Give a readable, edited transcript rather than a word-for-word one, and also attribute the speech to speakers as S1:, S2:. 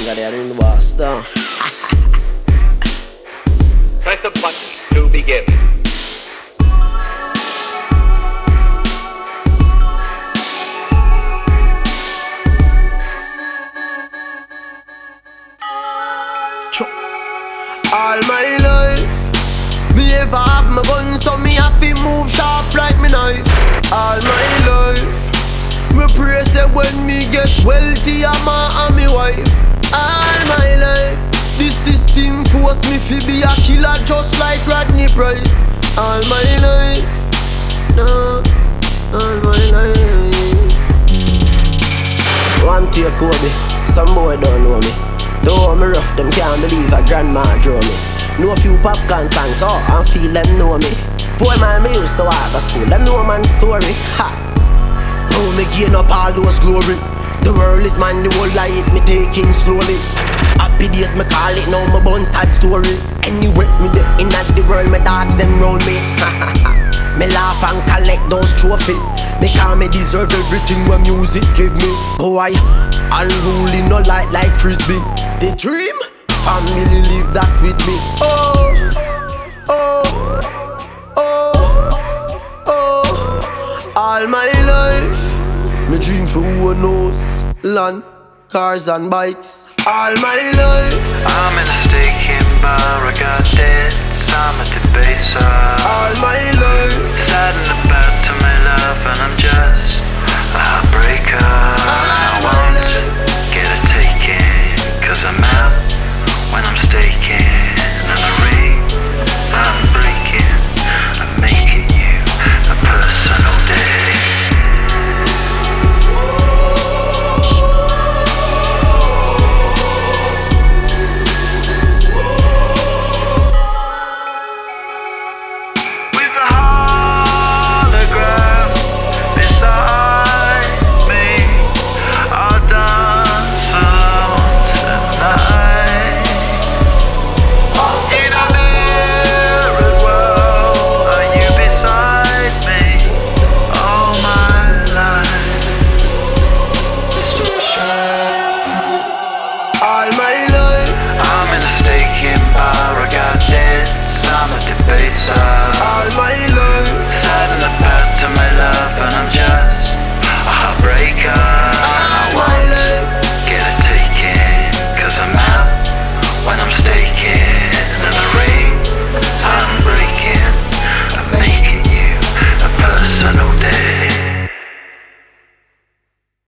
S1: Venga de in the Boston.
S2: Press the button to begin.
S1: All my life, me ever have my gun, so me have to move sharp like me knife. All my life, me pray say when me get wealthy, I'm and me wife. All my life, this thing force me to be a killer just like Rodney Price. All my life, no, all my life. One to your Kobe, some boy don't know me. Though me rough, them can't believe a grandma draw me. Know a few popcorn songs, oh, and feel them know me. 4 mile me used to walk to school, them know man's story. Ha! Now me gain up all those glory. The world is mine, the whole life me taking slowly. Happy days me call it, now my bun sad story. Anyway, me the in at the world, my dogs them round me. Me laugh and collect those trophies. Because me deserve everything when music give me. Boy, unruly no like frisbee. The dream, family live that with me. Oh, oh, oh, oh. All my life, me dream for who knows. Land, cars and bikes. All my life,
S3: I'm in a steak bar, I got debts, I'm at the base.
S1: all my life,
S3: Sad in the bed to my love and I'm